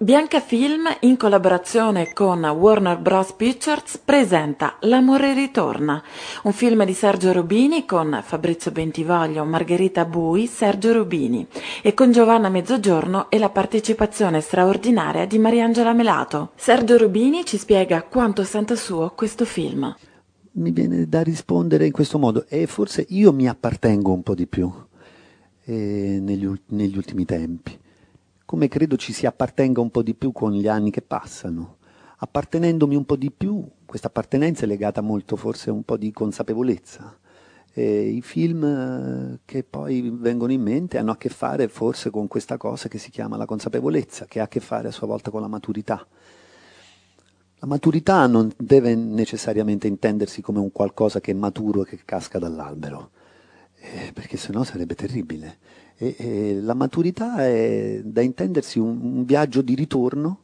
Bianca-Film, in collaborazione con Warner Bros. Pictures, presenta L'amore ritorna, un film di Sergio Rubini con Fabrizio Bentivoglio, Margherita Bui, Sergio Rubini e con Giovanna Mezzogiorno e la partecipazione straordinaria di Mariangela Melato. Sergio Rubini ci spiega quanto senta suo questo film. Mi viene da rispondere in questo modo e forse io mi appartengo un po' di più negli ultimi tempi, come credo ci si appartenga un po' di più con gli anni che passano. Appartenendomi un po' di più, questa appartenenza è legata molto forse a un po' di consapevolezza. I film che poi vengono in mente hanno a che fare forse con questa cosa che si chiama la consapevolezza, che ha a che fare a sua volta con la maturità. La maturità non deve necessariamente intendersi come un qualcosa che è maturo e che casca dall'albero, perché sennò sarebbe terribile. La maturità è da intendersi un viaggio di ritorno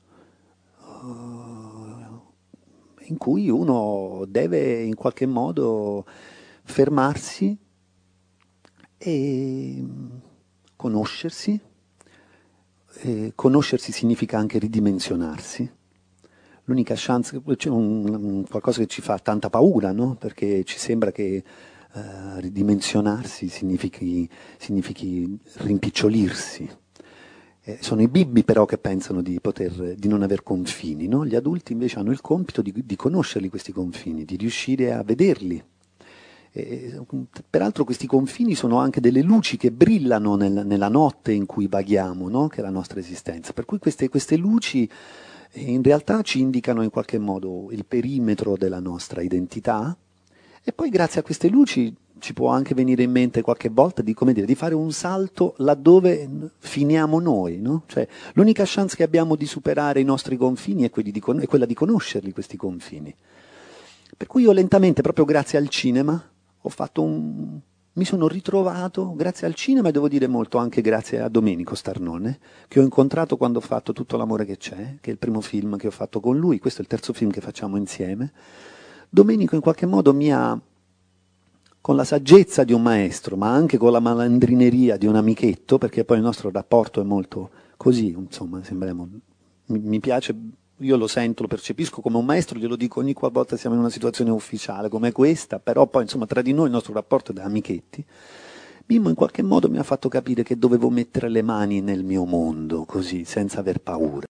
in cui uno deve in qualche modo fermarsi e conoscersi. Conoscersi significa anche ridimensionarsi. L'unica chance, c'è qualcosa che ci fa tanta paura, no? Perché ci sembra che ridimensionarsi significhi rimpicciolirsi. Sono i bimbi però che pensano di non aver confini, no? Gli adulti invece hanno il compito di conoscerli questi confini, di riuscire a vederli. Peraltro questi confini sono anche delle luci che brillano nella notte in cui vaghiamo, no? Che è la nostra esistenza. Per cui queste luci in realtà ci indicano in qualche modo il perimetro della nostra identità e poi grazie a queste luci ci può anche venire in mente qualche volta di, come dire, di fare un salto laddove finiamo noi, no? Cioè, l'unica chance che abbiamo di superare i nostri confini è quella di conoscerli, questi confini. Per cui io lentamente, proprio grazie al cinema, mi sono ritrovato, grazie al cinema e devo dire molto anche grazie a Domenico Starnone, che ho incontrato quando ho fatto Tutto l'amore che c'è, che è il primo film che ho fatto con lui, questo è il terzo film che facciamo insieme. Domenico in qualche modo mi ha, con la saggezza di un maestro, ma anche con la malandrineria di un amichetto, perché poi il nostro rapporto è molto così, insomma, mi piace, io lo sento, lo percepisco come un maestro, glielo dico ogni qualvolta siamo in una situazione ufficiale come questa, però poi insomma tra di noi il nostro rapporto è da amichetti. Mimmo in qualche modo mi ha fatto capire che dovevo mettere le mani nel mio mondo, così, senza aver paura.